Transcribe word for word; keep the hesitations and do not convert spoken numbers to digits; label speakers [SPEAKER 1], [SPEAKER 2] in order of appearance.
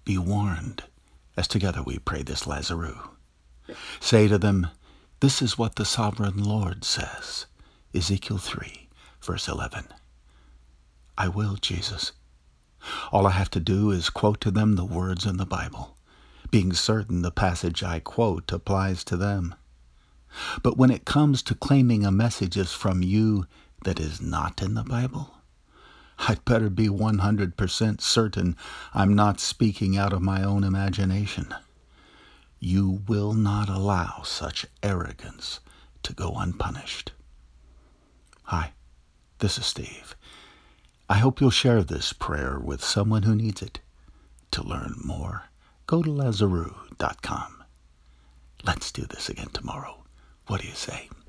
[SPEAKER 1] be warned, as together we pray this Lazarus. Say to them, this is what the sovereign Lord says. Ezekiel three, verse eleven. I will, Jesus. All I have to do is quote to them the words in the Bible, being certain the passage I quote applies to them. But when it comes to claiming a message is from you that is not in the Bible, I'd better be one hundred percent certain I'm not speaking out of my own imagination. You will not allow such arrogance to go unpunished. Hi, this is Steve. I hope you'll share this prayer with someone who needs it. To learn more, go to Lazarus dot com. Let's do this again tomorrow. What do you say?